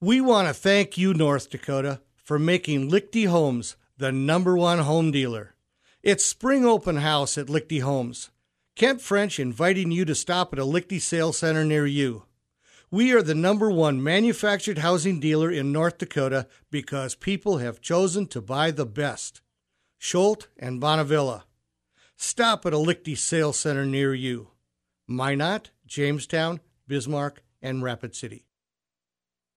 We want to thank you, North Dakota, for making Lichty Homes the #1 home dealer. It's spring open house at Lichty Homes. Kent French inviting you to stop at a Lichty sales center near you. We are the #1 manufactured housing dealer in North Dakota because people have chosen to buy the best. Scholt and Bonnevilla. Stop at a Lichty sales center near you. Minot, Jamestown, Bismarck, and Rapid City.